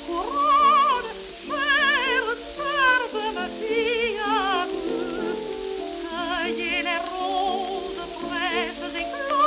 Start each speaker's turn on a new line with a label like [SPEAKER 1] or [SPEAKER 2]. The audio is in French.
[SPEAKER 1] couronne, chère sœur de ma fille, cueillez les roses fraîches et closes.